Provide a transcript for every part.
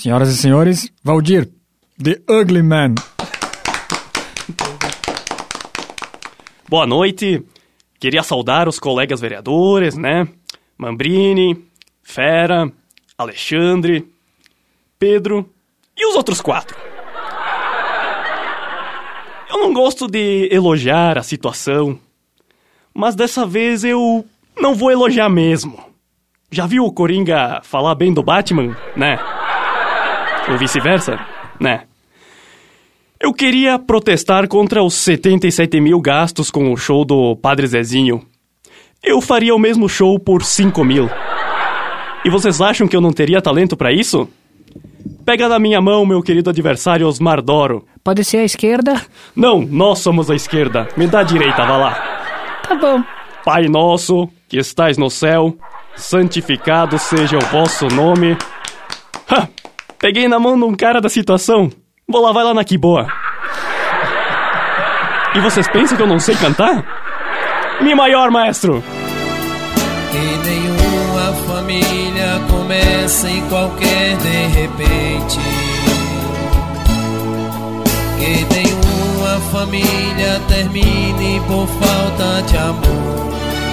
Senhoras e senhores, Valdir, The Ugly Man. Boa noite. Queria saudar os colegas vereadores, né? Mambrini, Fera, Alexandre, Pedro e os outros 4. Eu não gosto de elogiar a situação, mas dessa vez eu não vou elogiar mesmo. Já viu o Coringa falar bem do Batman, né? Ou vice-versa, né? Eu queria protestar contra os 77 mil gastos com o show do Padre Zezinho. Eu faria o mesmo show por 5 mil. E vocês acham que eu não teria talento pra isso? Pega na minha mão, meu querido adversário Osmar Doro. Pode ser a esquerda? Não, nós somos a esquerda. Me dá a direita, vá lá. Tá bom. Pai nosso, que estais no céu, santificado seja o vosso nome. Ha! Peguei na mão de um cara da situação. Vou lá, vai lá na que boa. E vocês pensam que eu não sei cantar? Mi maior, maestro. Que nenhuma família começa em qualquer de repente. Que nenhuma família termine por falta de amor.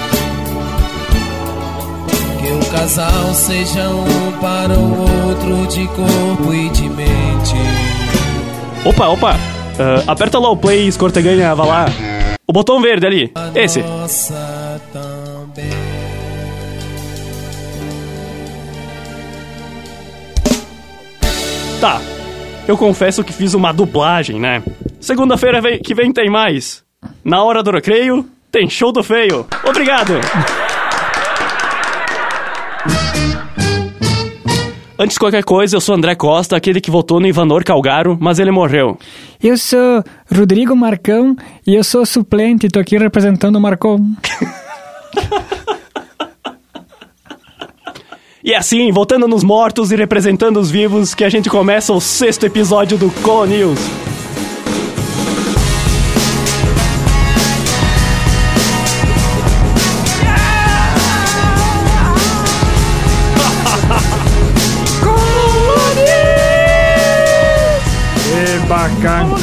Que o casal seja um para o outro de corpo e de mente. Opa, aperta lá o play, escorteganha, vá lá. O botão verde ali, esse. Nossa também. Tá, eu confesso que fiz uma dublagem, né? Segunda-feira que vem tem mais. Na hora do recreio, tem show do feio. Obrigado! Antes de qualquer coisa, eu sou André Costa, aquele que votou no Ivanor Calgaro, mas ele morreu. Eu sou Rodrigo Marcão e eu sou suplente, tô aqui representando o Marcão. E assim, voltando nos mortos e representando os vivos, que a gente começa o 6º episódio do Colo News. Bacana.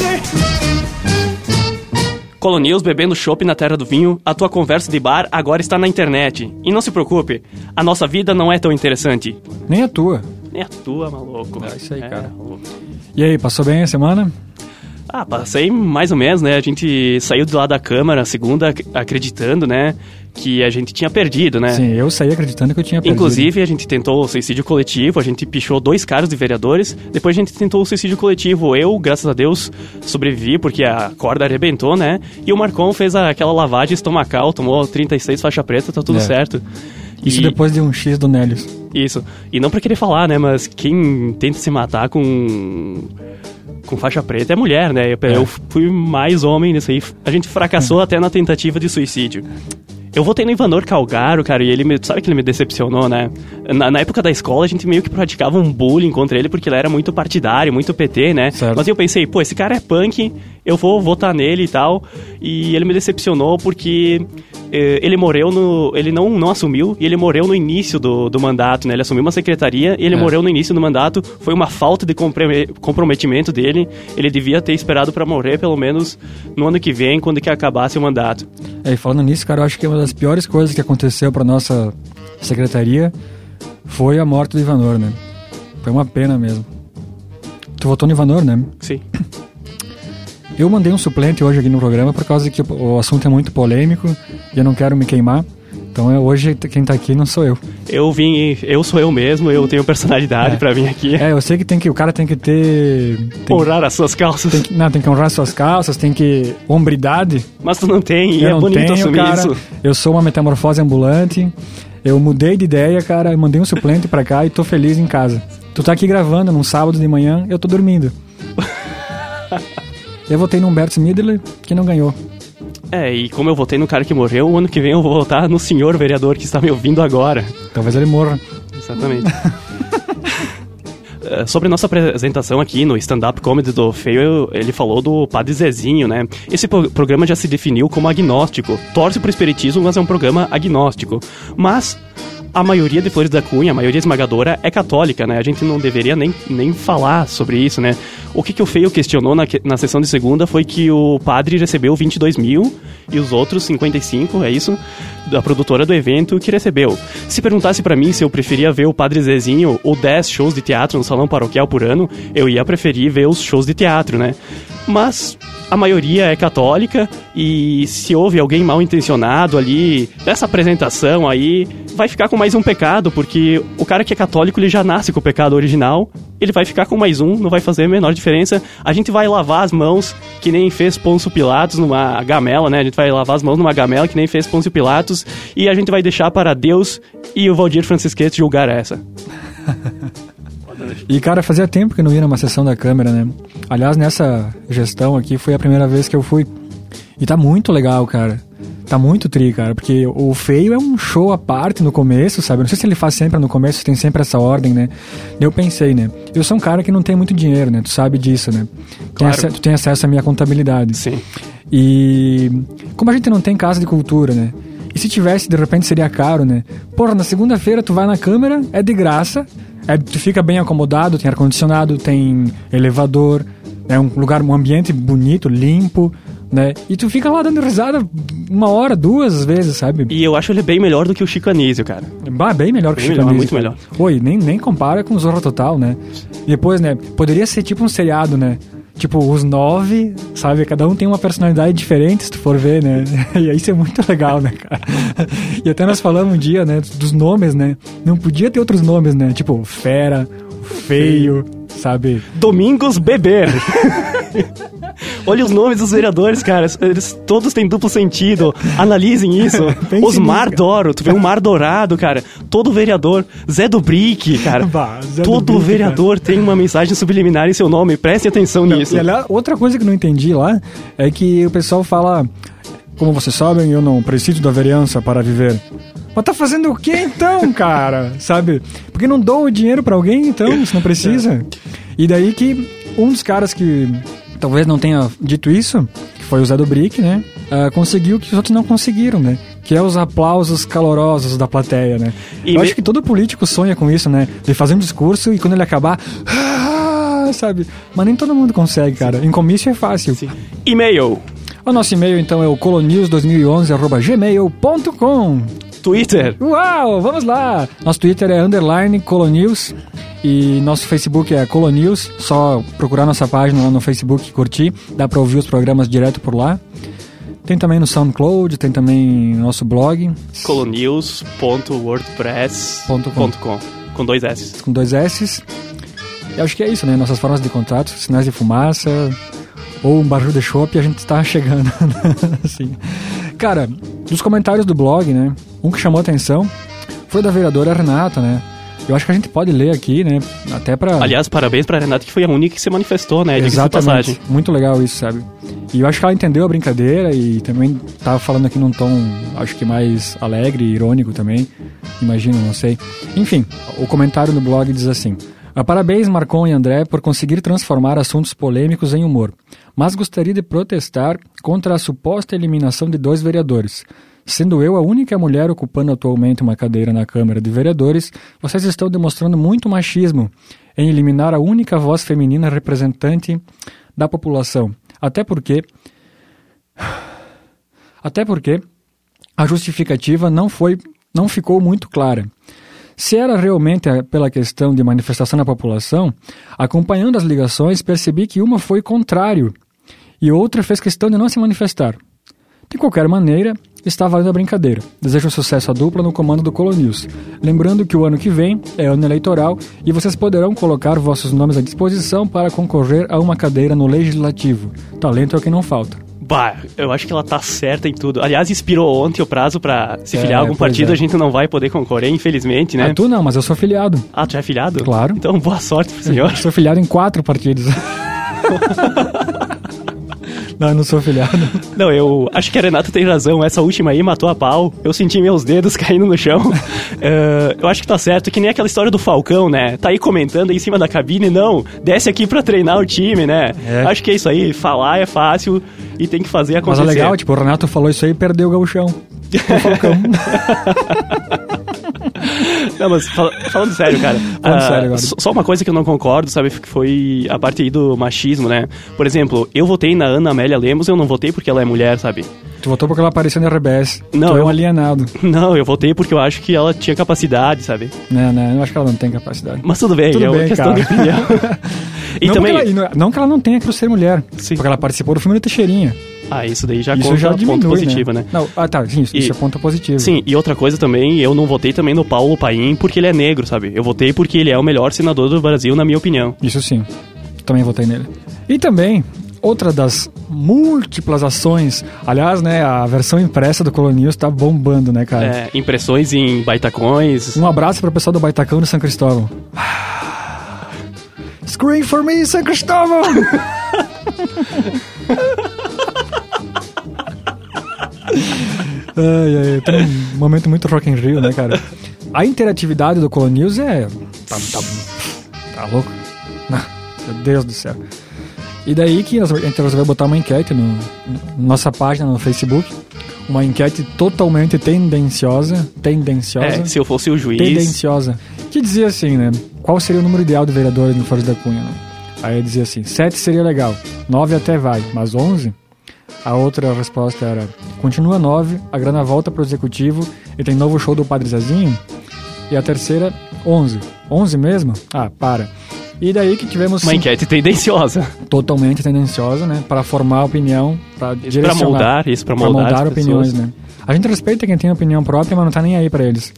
Colo News, bebendo chopp na terra do vinho, a tua conversa de bar agora está na internet. E não se preocupe, a nossa vida não é tão interessante. Nem a tua. Nem a tua, maluco. É isso aí, cara. Maluco. E aí, passou bem a semana? Ah, passei mais ou menos, né? A gente saiu de lá da Câmara, segunda, acreditando, né? Que a gente tinha perdido, né? Sim, eu saí acreditando que eu tinha perdido. Inclusive, a gente tentou o suicídio coletivo, a gente pichou 2 caras de vereadores, depois a gente tentou o suicídio coletivo. Eu, graças a Deus, sobrevivi porque a corda arrebentou, né? E o Marcon fez aquela lavagem estomacal, tomou 36 faixa preta, tá tudo certo. Isso depois de um X do Nélios. Isso. E não pra querer falar, né? Mas quem tenta se matar com faixa preta é mulher, né? Eu fui mais homem nisso aí. A gente fracassou até na tentativa de suicídio. Eu votei no Ivanor Calgaro, cara, e sabe que ele me decepcionou, né? Na época da escola, a gente meio que praticava um bullying contra ele, porque ele era muito partidário, muito PT, né? Certo. Mas eu pensei, pô, esse cara é punk, eu vou votar nele e tal. E ele me decepcionou porque ele morreu ele não assumiu, e ele morreu no início do mandato, né? Ele assumiu uma secretaria e ele morreu no início do mandato. Foi uma falta de comprometimento dele. Ele devia ter esperado pra morrer, pelo menos, no ano que vem, quando que acabasse o mandato. E falando nisso, cara, eu acho que uma das piores coisas que aconteceu pra nossa secretaria foi a morte do Ivanor, né? Foi uma pena mesmo. Tu votou no Ivanor, né? Sim. Eu mandei um suplente hoje aqui no programa por causa que o assunto é muito polêmico e eu não quero me queimar. Então hoje quem tá aqui não sou eu. Eu sou eu mesmo, eu tenho personalidade pra vir aqui. Eu sei que o cara tem que ter... Honrar as suas calças. Tem que honrar as suas calças, tem que... Hombridade. Mas tu não tem, e é bonito assumir cara, isso. Eu sou uma metamorfose ambulante, eu mudei de ideia, cara, eu mandei um suplente pra cá e tô feliz em casa. Tu tá aqui gravando num sábado de manhã, eu tô dormindo. Eu votei no Humberto Midler, que não ganhou. E como eu votei no cara que morreu, o ano que vem eu vou votar no senhor vereador que está me ouvindo agora. Talvez ele morra. Exatamente. Sobre nossa apresentação aqui no stand-up comedy do Feio, ele falou do Padre Zezinho, né? Esse programa já se definiu como agnóstico. Torce pro espiritismo, mas é um programa agnóstico. Mas a maioria de Flores da Cunha, a maioria esmagadora, é católica, né? A gente não deveria nem falar sobre isso, né? O que o Feio questionou na sessão de segunda foi que o padre recebeu 22 mil e os outros 55, é isso? Da produtora do evento que recebeu. Se perguntasse pra mim se eu preferia ver o Padre Zezinho ou 10 shows de teatro no salão paroquial por ano, eu ia preferir ver os shows de teatro, né? Mas a maioria é católica e se houve alguém mal intencionado ali nessa apresentação aí, vai ficar com mais um pecado, porque o cara que é católico, ele já nasce com o pecado original, ele vai ficar com mais um, não vai fazer a menor diferença. A gente vai lavar as mãos, que nem fez Pôncio Pilatos numa gamela, né? A gente vai lavar as mãos numa gamela, que nem fez Pôncio Pilatos, e a gente vai deixar para Deus e o Valdir Francisquete julgar essa. E, cara, fazia tempo que eu não ia numa sessão da Câmara, né? Aliás, nessa gestão aqui foi a primeira vez que eu fui. E tá muito legal, cara. Tá muito tri, cara. Porque o Feio é um show à parte no começo, sabe? Não sei se ele faz sempre no começo, se tem sempre essa ordem, né? Eu pensei, né? Eu sou um cara que não tem muito dinheiro, né? Tu sabe disso, né? Claro. Tu tem acesso à minha contabilidade. Sim. E como a gente não tem casa de cultura, né? E se tivesse, de repente, seria caro, né? Porra, na segunda-feira tu vai na Câmara, é de graça, tu fica bem acomodado, tem ar-condicionado, tem elevador, é um lugar, um ambiente bonito, limpo, né? E tu fica lá dando risada 1 hora, 2 às vezes, sabe? E eu acho ele bem melhor do que o Chico Anísio, cara. Bem melhor que o Chico Anísio. Muito melhor. Oi, nem compara com o Zorra Total, né? E depois, né, poderia ser tipo um seriado, né? Tipo, os 9, sabe? Cada um tem uma personalidade diferente, se tu for ver, né? E isso é muito legal, né, cara? E até nós falamos um dia, né, dos nomes, né? Não podia ter outros nomes, né? Tipo, Fera, Feio, sabe? Domingos Beber. Olha os nomes dos vereadores, cara. Eles todos têm duplo sentido. Analisem isso. Osmar Doro. Tu vê um mar dourado, cara. Todo vereador. Zé do Brick, cara. Todo vereador tem uma mensagem subliminar em seu nome. Prestem atenção nisso. E, aliás, outra coisa que eu não entendi lá é que o pessoal fala... Como vocês sabem, eu não preciso da vereança para viver. Mas tá fazendo o quê então, cara? Sabe? Porque não dou o dinheiro pra alguém, então, se não precisa. E daí que um dos caras que talvez não tenha dito isso, que foi o Zé do Brick, né? Conseguiu o que os outros não conseguiram, né? Que é os aplausos calorosos da plateia, né? Eu acho que todo político sonha com isso, né? De fazer um discurso e quando ele acabar... sabe? Mas nem todo mundo consegue, cara. Em comício é fácil. Sim. E-mail. O nosso e-mail, então, é o colonews2011@gmail.com. Twitter. Uau, vamos lá! Nosso Twitter é _colonews e nosso Facebook é Colonews. Só procurar nossa página lá no Facebook e curtir. Dá pra ouvir os programas direto por lá. Tem também no SoundCloud, tem também no nosso blog. colonews.wordpress.com com 2 S. Com 2 S. Eu acho que é isso, né? Nossas formas de contato, sinais de fumaça... ou um barril de chopp, a gente tá chegando. Assim. Cara, dos comentários do blog, né? Um que chamou a atenção foi da vereadora Renata, né? Eu acho que a gente pode ler aqui, né? Até pra... Aliás, parabéns pra Renata, que foi a única que se manifestou, né? Exatamente. Muito legal isso, sabe? E eu acho que ela entendeu a brincadeira e também tava falando aqui num tom, acho que mais alegre e irônico também. Imagino, não sei. Enfim, o comentário no blog diz assim... Parabéns, Marcon e André, por conseguir transformar assuntos polêmicos em humor. Mas gostaria de protestar contra a suposta eliminação de 2 vereadores. Sendo eu a única mulher ocupando atualmente uma cadeira na Câmara de Vereadores, vocês estão demonstrando muito machismo em eliminar a única voz feminina representante da população. Até porque a justificativa não ficou muito clara. Se era realmente pela questão de manifestação da população, acompanhando as ligações, percebi que uma foi contrário e outra fez questão de não se manifestar. De qualquer maneira, está valendo a brincadeira. Desejo sucesso à dupla no comando do Colonews. Lembrando que o ano que vem é ano eleitoral e vocês poderão colocar vossos nomes à disposição para concorrer a uma cadeira no Legislativo. Talento é o que não falta. Bah, eu acho que ela tá certa em tudo. Aliás, expirou ontem o prazo pra se filiar a algum partido, a gente não vai poder concorrer, infelizmente, né? Tu não, mas eu sou filiado. Ah, tu é filiado? Claro. Então, boa sorte pro senhor. Eu sou filiado em 4 partidos. Não, eu não sou filiado. Não, eu acho que a Renata tem razão. Essa última aí matou a pau. Eu senti meus dedos caindo no chão. Eu acho que tá certo. Que nem aquela história do Falcão, né? Tá aí comentando aí em cima da cabine. Não, desce aqui pra treinar o time, né? Acho que é isso aí. Falar é fácil e tem que fazer acontecer. Mas é legal, tipo, o Renato falou isso aí e perdeu o gauchão. O Falcão. Não, mas falando sério, cara. Falando sério agora. Só uma coisa que eu não concordo, sabe? Que foi a parte aí do machismo, né? Por exemplo, eu votei na Ana Amélia Lemos, eu não votei porque ela é mulher, sabe? Tu votou porque ela apareceu na RBS. Não, tu é um alienado. Não, eu votei porque eu acho que ela tinha capacidade, sabe? Não, eu acho que ela não tem capacidade. Mas tudo bem, uma questão de opinião. E não, também... não que ela não tenha que ser mulher. Sim. Porque ela participou do filme do Teixeirinha. Ah, isso daí já Isso conta já diminui, ponto positivo, né? Não, tá, sim, isso é ponto positivo. Sim, e outra coisa também, eu não votei também no Paulo Paim porque ele é negro, sabe? Eu votei porque ele é o melhor senador do Brasil, na minha opinião. Isso sim, também votei nele. E também, outra das múltiplas ações, aliás, né, a versão impressa do Colonews tá bombando, né, cara? Impressões em baitacões. Um abraço pro pessoal do Baitacão de São Cristóvão. Scream for me, São Cristóvão! Tem um momento muito Rock in Rio, né, cara? A interatividade do Colonews tá louco. Meu Deus do céu. E daí que a gente resolveu botar uma enquete na nossa página no Facebook. Uma enquete totalmente tendenciosa. Se eu fosse o juiz... Tendenciosa. Que dizia assim, né? Qual seria o número ideal de vereadores no Flores da Cunha, né? Aí dizia assim, 7 seria legal, 9 até vai, mas 11? A outra resposta era, continua 9, a grana volta pro executivo e tem novo show do Padre Zezinho. E a terceira, 11. 11 mesmo? Ah, para. E daí que tivemos... Uma enquete tendenciosa. Totalmente tendenciosa, né? Para formar opinião, para direcionar. Para moldar opiniões, né? A gente respeita quem tem opinião própria, mas não tá nem aí pra eles.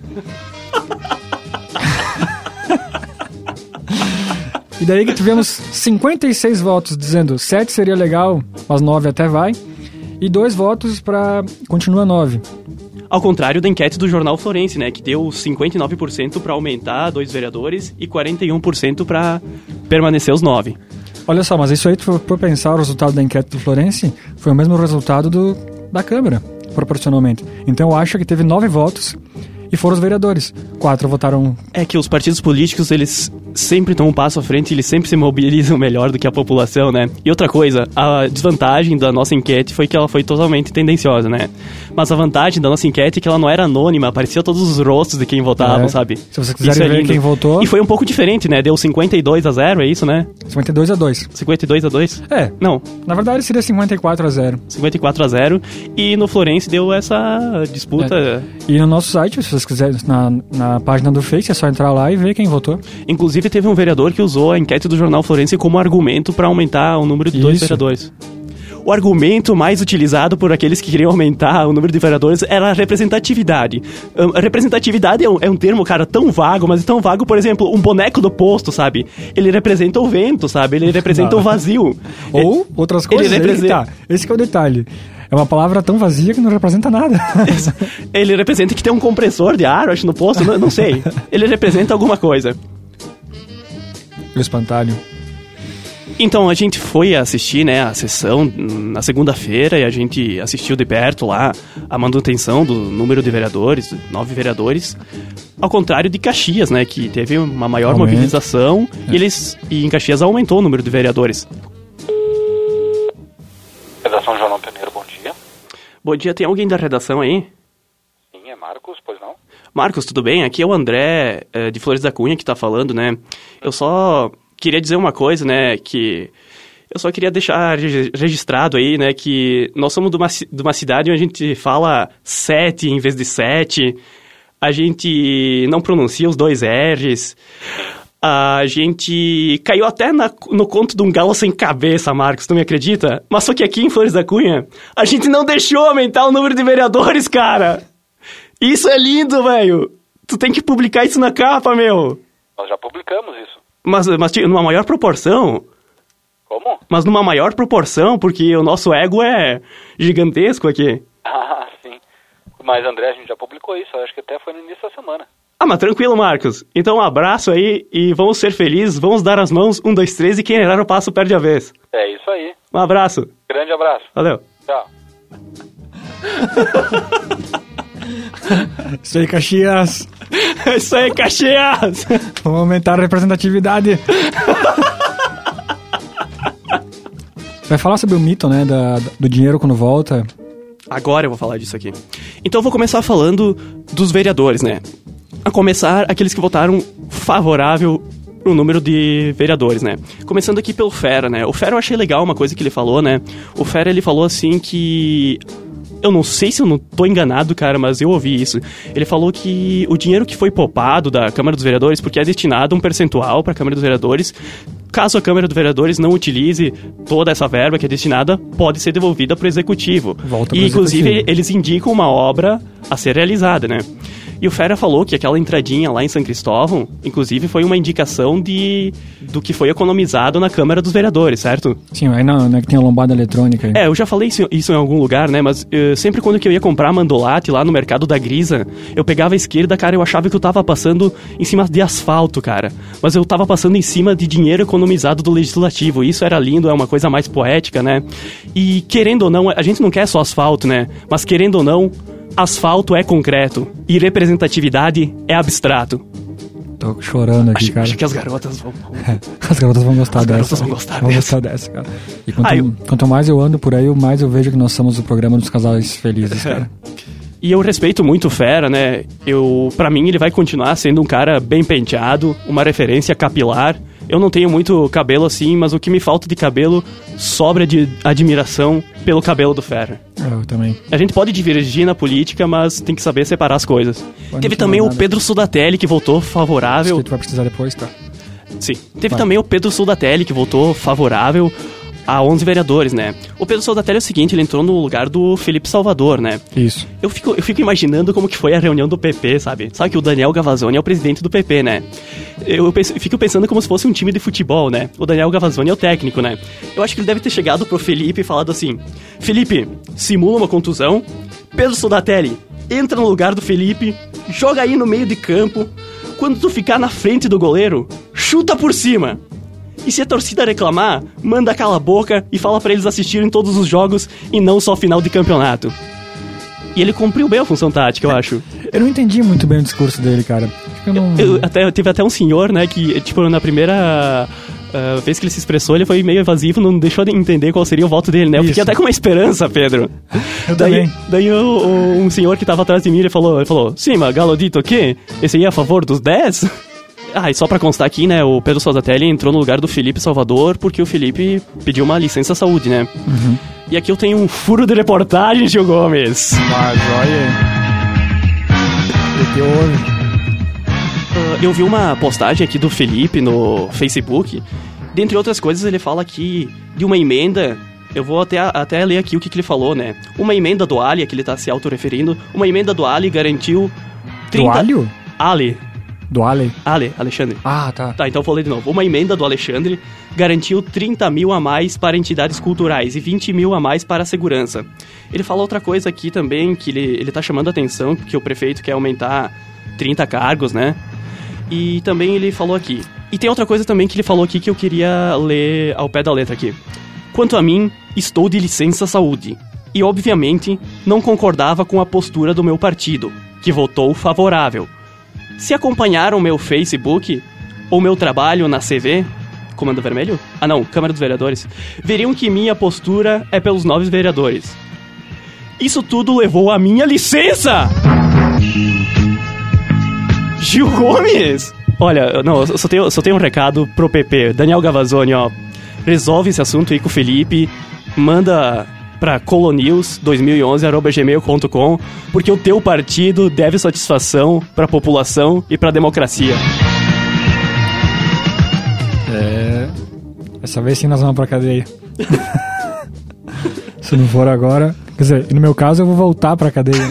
E daí que tivemos 56 votos dizendo 7 seria legal, mas 9 até vai. E 2 votos pra continua 9. Ao contrário da enquete do Jornal Florense, né? Que deu 59% pra aumentar 2 vereadores e 41% pra permanecer os 9. Olha só, mas isso aí, por pensar o resultado da enquete do Florense, foi o mesmo resultado da Câmara, proporcionalmente. Então eu acho que teve 9 votos e foram os vereadores. 4 votaram... É que os partidos políticos, eles sempre estão um passo à frente, eles sempre se mobilizam melhor do que a população, né? E outra coisa, a desvantagem da nossa enquete foi que ela foi totalmente tendenciosa, né? Mas a vantagem da nossa enquete é que ela não era anônima, aparecia todos os rostos de quem votava, sabe? Se vocês quiserem ver quem votou... E foi um pouco diferente, né? Deu 52-0, é isso, né? 52-2. 52-2? É. Não. Na verdade seria 54-0. 54-0. E no Florense deu essa disputa... E no nosso site, se vocês quiserem, na página do Face, é só entrar lá e ver quem votou. Inclusive teve um vereador que usou a enquete do Jornal Florense como argumento para aumentar o número de 2 vereadores. O argumento mais utilizado por aqueles que queriam aumentar o número de vereadores era a representatividade. A representatividade é um termo, cara, tão vago, mas é tão vago, por exemplo, um boneco do posto, sabe? Ele representa o vento, sabe? Ele representa o vazio. Ou outras coisas. Esse que é o detalhe. É uma palavra tão vazia que não representa nada. Ele representa que tem um compressor de ar, acho, no posto, não sei. Ele representa alguma coisa. O espantalho. Então, a gente foi assistir, né, a sessão na segunda-feira e a gente assistiu de perto lá a manutenção do número de vereadores, 9 vereadores, ao contrário de Caxias, né, que teve uma maior mobilização e em Caxias aumentou o número de vereadores. Redação Jornal Pioneiro, bom dia. Bom dia, tem alguém da redação aí? Sim, é Marcos, pois não? Marcos, tudo bem? Aqui é o André, de Flores da Cunha, que tá falando, né? Eu só queria dizer uma coisa, né, que eu só queria deixar registrado aí, né, que nós somos de uma cidade onde a gente fala 7 em vez de 7, a gente não pronuncia os 2 R's, a gente caiu até no conto de um galo sem cabeça, Marcos, tu me acredita? Mas só que aqui em Flores da Cunha, a gente não deixou aumentar o número de vereadores, cara! Isso é lindo, velho! Tu tem que publicar isso na capa, meu! Nós já publicamos isso. Mas numa maior proporção. Como? Mas numa maior proporção, porque o nosso ego é gigantesco aqui. Ah, sim. Mas, André, a gente já publicou isso. Eu acho que até foi no início da semana. Ah, mas tranquilo, Marcos. Então um abraço aí e vamos ser felizes, vamos dar as mãos, 1, 2, 3 e quem errar o passo perde a vez. É isso aí. Um abraço. Grande abraço. Valeu. Tchau. Isso aí, Caxias. Isso aí, Caxias. Vamos aumentar a representatividade. Vai falar sobre o mito, né, do dinheiro quando volta. Agora eu vou falar disso aqui. Então eu vou começar falando dos vereadores, né? A começar, aqueles que votaram favorável pro número de vereadores, né? Começando aqui pelo Fera, né? O Fera eu achei legal uma coisa que ele falou, né? O Fera, ele falou assim que... Eu não sei se eu não tô enganado, cara, mas eu ouvi isso. Ele falou que o dinheiro que foi poupado da Câmara dos Vereadores, porque é destinado um percentual para a Câmara dos Vereadores, caso a Câmara dos Vereadores não utilize toda essa verba que é destinada, pode ser devolvida para o Executivo. E, inclusive, eles indicam uma obra a ser realizada, né? E o Fera falou que aquela entradinha lá em São Cristóvão, inclusive, foi uma indicação do que foi economizado na Câmara dos Vereadores, certo? Sim, aí não é que tem a lombada eletrônica aí. Eu já falei isso em algum lugar, né? Mas sempre quando que eu ia comprar mandolate lá no mercado da Grisa, eu pegava a esquerda, cara, eu achava que eu tava passando em cima de asfalto, cara. Mas eu tava passando em cima de dinheiro economizado do Legislativo. Isso era lindo, é uma coisa mais poética, né? E querendo ou não, a gente não quer só asfalto, né? Mas querendo ou não, asfalto é concreto e representatividade é abstrato. Tô chorando aqui, cara. Acho que as garotas vão... As garotas vão gostar dessa. Vão gostar dessa, cara. E quanto mais eu ando por aí, mais eu vejo que nós somos o programa dos casais felizes, cara. E eu respeito muito o Fera, né? Pra mim, ele vai continuar sendo um cara bem penteado, uma referência capilar. Eu não tenho muito cabelo assim, mas o que me falta de cabelo sobra de admiração pelo cabelo do Fera. Eu também. A gente pode divergir na política, mas tem que saber separar as coisas. Teve também o Pedro Sudatelli, que votou favorável. Isso que tu vai precisar depois, tá? Sim. Teve também o Pedro Sudatelli, que votou favorável a 11 vereadores, né? O Pedro Sudatelli é o seguinte, ele entrou no lugar do Felipe Salvador, né? Isso. Eu fico imaginando como que foi a reunião do PP, sabe? Sabe que o Daniel Gavazzoni é o presidente do PP, né? Eu fico pensando como se fosse um time de futebol, né? O Daniel Gavazzoni é o técnico, né? Eu acho que ele deve ter chegado pro Felipe e falado assim: Felipe, simula uma contusão. Pedro Sudatelli, entra no lugar do Felipe, joga aí no meio de campo. Quando tu ficar na frente do goleiro, chuta por cima. E se a torcida reclamar, manda cala a boca e fala pra eles assistirem todos os jogos e não só final de campeonato. E ele cumpriu bem a função tática, eu acho. Eu não entendi muito bem o discurso dele, cara. Acho que eu não... Teve até um senhor, né, que, tipo, na primeira vez que ele se expressou, ele foi meio evasivo, não deixou de entender qual seria o voto dele, né? Eu fiquei até com uma esperança, Pedro. Eu também. Daí um senhor que tava atrás de mim, ele falou, sim, mas Galo dito o quê? Esse aí é a favor dos 10? E só pra constar aqui, né, o Pedro Sudatelli entrou no lugar do Felipe Salvador porque o Felipe pediu uma licença saúde, né? Uhum. E aqui eu tenho um furo de reportagem, Gil Gomes. Mas olha... O que houve? Eu vi uma postagem aqui do Felipe no Facebook. Dentre outras coisas, ele fala aqui de uma emenda. Eu vou até ler aqui o que ele falou, né? Uma emenda do Ali, que ele tá se autorreferindo. Uma emenda do Ali garantiu... 30... Do Alho? Ali. Do Ale? Alexandre. Ah, tá. Tá, então eu falei de novo. Uma emenda do Alexandre garantiu 30 mil a mais para entidades culturais e 20 mil a mais para a segurança. Ele fala outra coisa aqui também, que ele tá chamando a atenção, porque o prefeito quer aumentar 30 cargos, né? E também ele falou aqui. E tem outra coisa também que ele falou aqui que eu queria ler ao pé da letra aqui. Quanto a mim, estou de licença saúde. E, obviamente, não concordava com a postura do meu partido, que votou favorável. Se acompanharam meu Facebook ou meu trabalho na CV, Comando Vermelho? Ah não, Câmara dos Vereadores, veriam que minha postura é pelos 9 vereadores. Isso tudo levou a minha licença! Gil Gomes! Olha, não, eu só tenho um recado pro PP. Daniel Gavazzoni, ó, resolve esse assunto aí com o Felipe, manda... pra colonews2011@gmail.com, porque o teu partido deve satisfação pra população e pra democracia. Essa vez sim nós vamos pra cadeia. Se não for agora... Quer dizer, no meu caso eu vou voltar pra cadeia.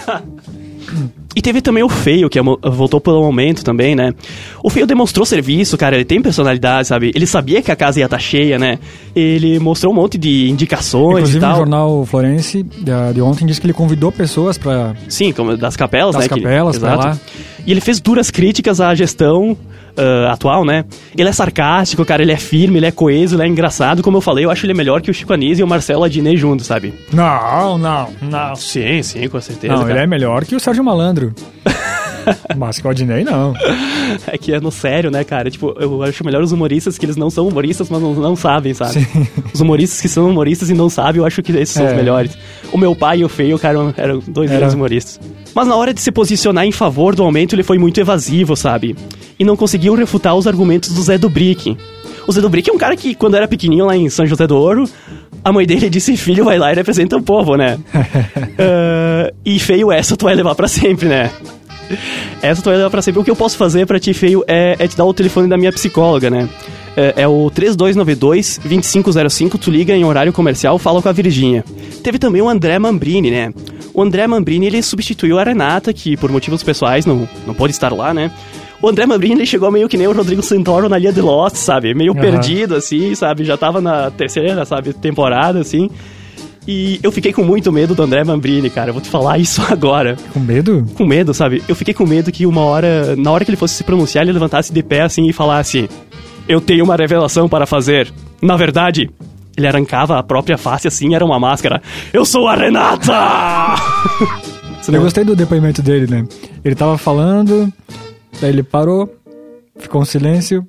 E teve também o Feio, que voltou pelo momento também, né? O Feio demonstrou serviço, cara, ele tem personalidade, sabe? Ele sabia que a casa ia estar cheia, né? Ele mostrou um monte de indicações. Inclusive, e tal. No jornal Florense de ontem disse que ele convidou pessoas pra... Sim, como das capelas, das né? Das capelas, exato. Pra lá. E ele fez duras críticas à gestão atual, né? Ele é sarcástico, cara, ele é firme, ele é coeso, ele é engraçado. Como eu falei, eu acho ele melhor que o Chico Anísio e o Marcelo Adnet juntos, sabe? Não. Sim, com certeza. Não, cara. ele é melhor que o Sérgio Malandro. Mas Claudinei não. É que é no sério, né, cara? Tipo, eu acho melhor os humoristas que eles não são humoristas, mas não sabem, sabe? Sim. Os humoristas que são humoristas e não sabem, eu acho que esses são os melhores. O meu pai e o Feio, cara, eram dois grandes humoristas. Mas na hora de se posicionar em favor do aumento, ele foi muito evasivo, sabe? E não conseguiu refutar os argumentos do Zé do Brick. O Zé do Brick é um cara que, quando era pequenininho lá em São José do Ouro, a mãe dele disse, filho, vai lá e representa o povo, né? E Feio, essa tu vai levar pra sempre, né? Essa tu vai levar pra sempre. O que eu posso fazer pra ti, Feio, é te dar o telefone da minha psicóloga, né? É o 3292-2505, tu liga em horário comercial, fala com a Virgínia. Teve também o André Mambrini, né? O André Mambrini, ele substituiu a Renata, que por motivos pessoais não pôde estar lá, né? O André Mambrini, ele chegou meio que nem o Rodrigo Santoro na linha de Lost, sabe? Meio perdido, assim, sabe? Já tava na terceira, sabe, temporada, assim. E eu fiquei com muito medo do André Mambrini, cara. Eu vou te falar isso agora. Com medo? Com medo, sabe? Eu fiquei com medo que na hora que ele fosse se pronunciar, ele levantasse de pé, assim, e falasse... Eu tenho uma revelação para fazer. Na verdade... Ele arrancava a própria face, assim, era uma máscara. Eu sou a Renata! Eu gostei do depoimento dele, né? Ele tava falando, daí ele parou, ficou um silêncio.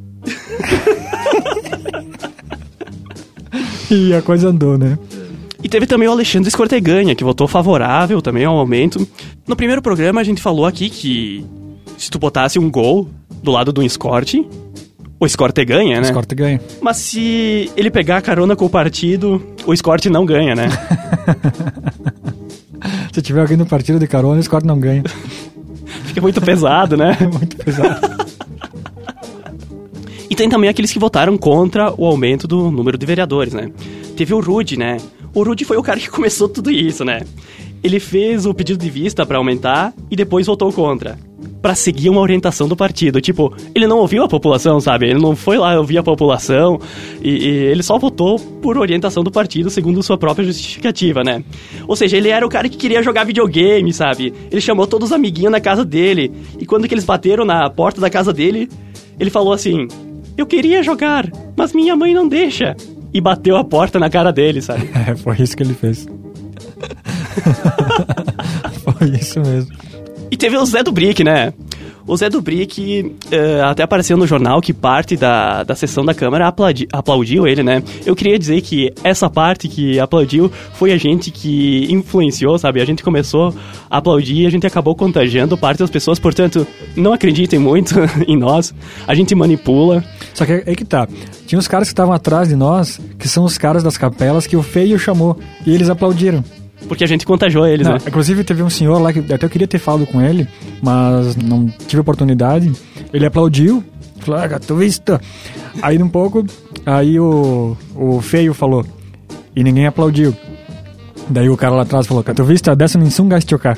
E a coisa andou, né? E teve também o Alexandre Escorteganha, que votou favorável também ao aumento. No primeiro programa a gente falou aqui que se tu botasse um gol do lado do escorte... O escorte ganha, né? O escorte ganha. Mas se ele pegar a carona com o partido, o escorte não ganha, né? Se tiver alguém no partido de carona, o escorte não ganha. Fica muito pesado, né? Muito pesado. E tem também aqueles que votaram contra o aumento do número de vereadores, né? Teve o Rudy, né? O Rudy foi o cara que começou tudo isso, né? Ele fez o pedido de vista pra aumentar e depois votou contra. Pra seguir uma orientação do partido. Tipo, ele não ouviu a população, sabe? Ele não foi lá ouvir a população e ele só votou por orientação do partido, segundo sua própria justificativa, né? Ou seja, ele era o cara que queria jogar videogame, sabe? Ele chamou todos os amiguinhos na casa dele e quando que eles bateram na porta da casa dele, ele falou assim... Eu queria jogar, mas minha mãe não deixa. E bateu a porta na cara dele, sabe? Foi isso que ele fez. Foi isso mesmo. E teve o Zé do Brick, né? O Zé do Brick até apareceu no jornal que parte da sessão da Câmara aplaudiu ele, né? Eu queria dizer que essa parte que aplaudiu foi a gente que influenciou, sabe? A gente começou a aplaudir e a gente acabou contagiando parte das pessoas. Portanto, não acreditem muito em nós. A gente manipula. Só que aí que tá. Tinha os caras que estavam atrás de nós, que são os caras das capelas que o Feio chamou. E eles aplaudiram. Porque a gente contagiou eles, não, né? Inclusive teve um senhor lá que até eu queria ter falado com ele, mas não tive oportunidade. Ele aplaudiu, falou, gato visto. Aí um pouco, aí o Feio falou, e ninguém aplaudiu. Daí o cara lá atrás falou, gato visto, dessa nenhum gasto chocar.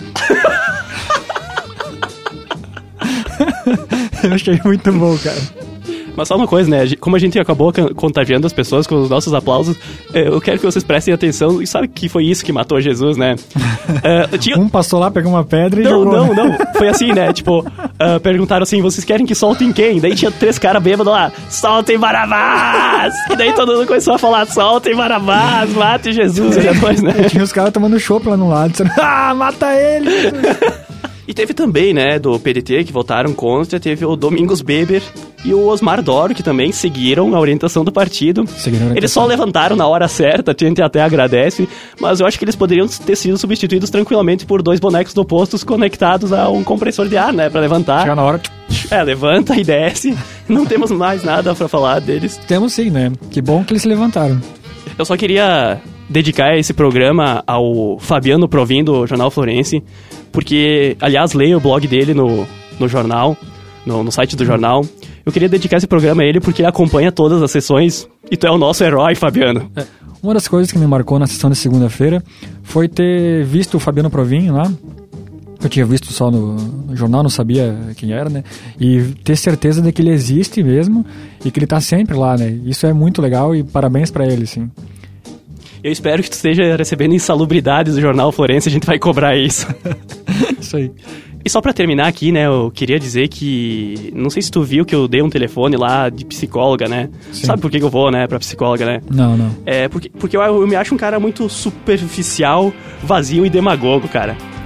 Eu achei muito bom, cara. Mas só uma coisa, né? Como a gente acabou contagiando as pessoas com os nossos aplausos, eu quero que vocês prestem atenção. E sabe que foi isso que matou Jesus, né? Um passou lá, pegou uma pedra e jogou. Não. Foi assim, né? Tipo, perguntaram assim, vocês querem que soltem quem? Daí tinha 3 caras bêbados lá, soltem Barabás! E daí todo mundo começou a falar, soltem Barabás, mate Jesus. E depois, né? Tinha os caras tomando chopp lá no lado, dizendo, mata ele! E teve também, né, do PDT, que votaram contra, teve o Domingos Beber e o Osmar Doro, que também seguiram a orientação do partido. Eles só levantaram na hora certa, a gente até agradece, mas eu acho que eles poderiam ter sido substituídos tranquilamente por 2 bonecos opostos conectados a um compressor de ar, né, pra levantar. Chega na hora... levanta e desce. Não temos mais nada pra falar deles. Temos sim, né? Que bom que eles se levantaram. Eu só queria dedicar esse programa ao Fabiano Provin, do Jornal Florense, porque, aliás, leia o blog dele no jornal, no site do jornal. Eu queria dedicar esse programa a ele porque ele acompanha todas as sessões e tu é o nosso herói, Fabiano. Uma das coisas que me marcou na sessão de segunda-feira foi ter visto o Fabiano Provin lá. Eu tinha visto só no jornal, não sabia quem era, né? E ter certeza de que ele existe mesmo e que ele tá sempre lá, né? Isso é muito legal e parabéns pra ele, sim. Eu espero que tu esteja recebendo insalubridades do Jornal Florense, a gente vai cobrar isso. Isso aí. E só pra terminar aqui, né, eu queria dizer que... Não sei se tu viu que eu dei um telefone lá de psicóloga, né? Sim. Sabe por que eu vou, né, pra psicóloga, né? Não. Porque eu me acho um cara muito superficial, vazio e demagogo, cara.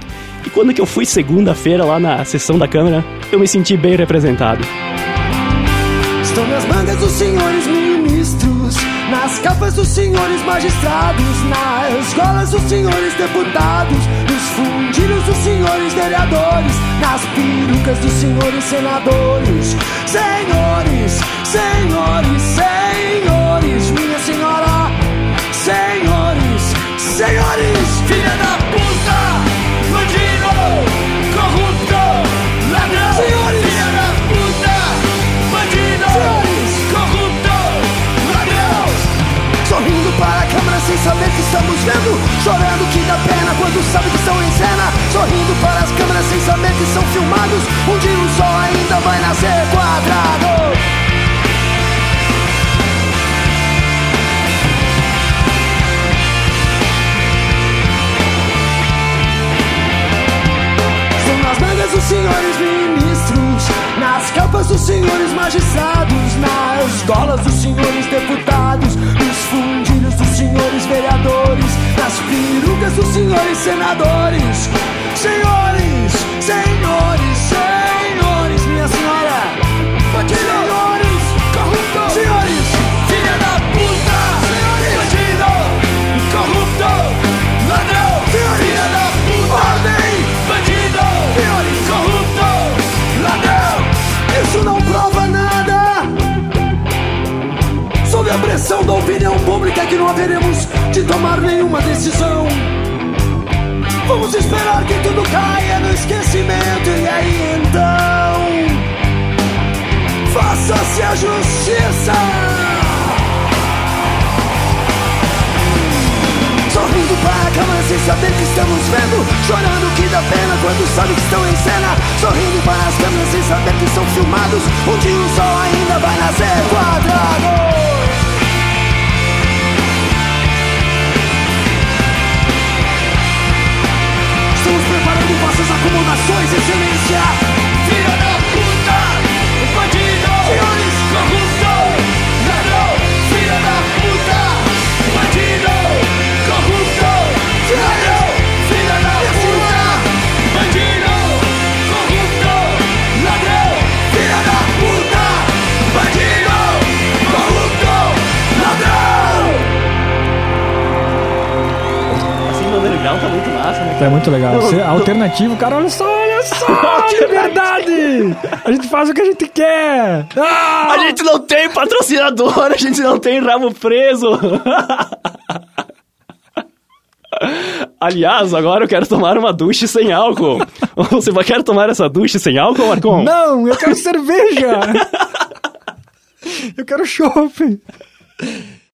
E quando que eu fui segunda-feira lá na sessão da Câmara, eu me senti bem representado. Estão nas mangas dos senhores ministros, nas capas dos senhores magistrados, nas golas dos senhores deputados, nos fundilhos dos senhores vereadores, nas perucas dos senhores senadores. Senhores, senhores, senhores, minha senhora. Senhores, senhores, filha da puta, bandido, corrupto, ladrão. Senhores, filha da puta, bandido, senhores, corrupto, ladrão. Sorrindo para a câmera sem saber que estamos vendo, chorando que dá pena quando sabe que estão em cena. Sorrindo para as câmeras sem saber que são filmados, um dia o sol ainda vai nascer quadrado. Dos senhores ministros, nas capas dos senhores magistrados, nas golas dos senhores deputados, nos fundilhos dos senhores vereadores, nas perucas dos senhores senadores. Senhores, senhores, senhores, minha senhora. Senhores, corrupto. Senhores, filha da puta. Senhores, bandido, corrupto, ladrão. Senhores, filha da puta. Ordem, bandido, senhores, corrupto, ladrão. Isso não prova nada. Sob a pressão da opinião pública que não haveremos de tomar nenhuma decisão. Vamos esperar que tudo caia no esquecimento. E aí então faça-se a justiça. Sorrindo para a câmera sem saber que estamos vendo, chorando que dá pena quando sabe que estão em cena. Sorrindo para as câmeras sem saber que são filmados, um dia o sol ainda vai nascer quadrado. Estamos preparando vossas acomodações, excelência. Filha da puta, bandido, senhores, corrupto, ladrão. Filha da puta, bandido, corrupto, ladrão. Filha da puta, bandido, corrupto, ladrão. Filha da puta, bandido, corrupto, ladrão. Assim, no legal tá muito massa, né? É muito legal. Ser alternativo, cara, olha só, liberdade! A gente faz o que a gente quer! Ah! A gente não tem patrocinador, a gente não tem rabo preso. Aliás, agora eu quero tomar uma ducha sem álcool. Você quer tomar essa ducha sem álcool, Marcon? Não, eu quero cerveja! Eu quero chopp!